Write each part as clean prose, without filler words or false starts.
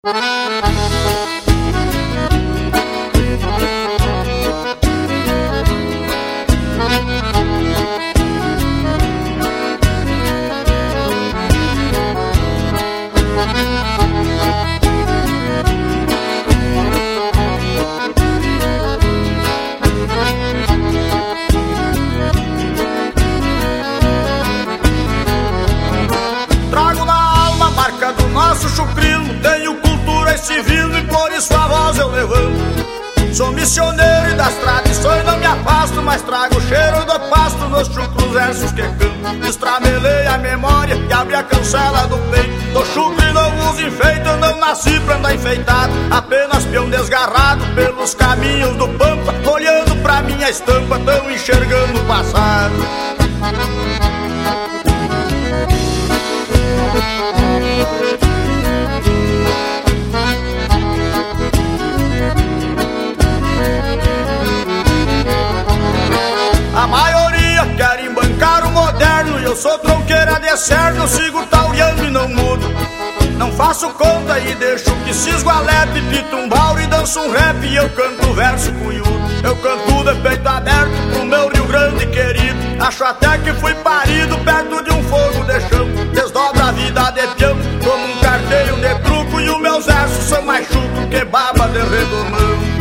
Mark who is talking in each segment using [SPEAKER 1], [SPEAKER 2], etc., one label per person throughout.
[SPEAKER 1] Trago na alma a marca do nosso chucrino, tenho cultura e civil e por isso a voz eu levanto. Sou missioneiro e das tradições não me afasto, mas trago o cheiro do pasto nos chucros versos que canto. Destramelei a memória e abri a cancela do peito. Do chucro e não uso enfeite, eu não nasci pra andar enfeitado, apenas peão desgarrado pelos caminhos do pampa, olhando pra minha estampa, tão enxergando o passado. A maioria quer embancar o moderno e eu sou tronqueira de cerno, sigo tauriando e não mudo. Não faço conta e deixo que cisgo a lepe, pito um bauro e danço um rap e eu canto verso cunhudo. Eu canto de peito aberto pro meu Rio Grande querido, acho até que fui parido perto de um fogo de chão. Desdobra a vida de peão como um carteio de truco e os meus versos são mais chucro que baba de redomão.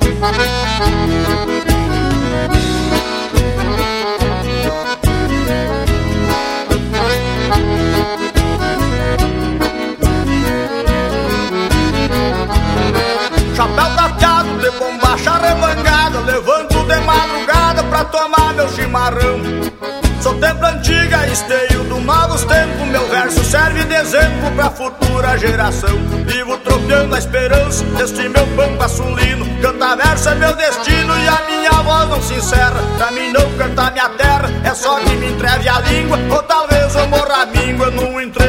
[SPEAKER 1] Chapéu tateado de bombacha remangada, levanto de madrugada pra tomar meu chimarrão. Sou tempo antiga, esteio dos novos tempos, meu verso serve de exemplo pra futura geração. Vivo tropeando a esperança deste meu pampa sulino, cantar verso é meu destino e a minha voz não se encerra. Pra mim não cantar minha terra é só que me entreve a língua, ou talvez eu morra a míngua num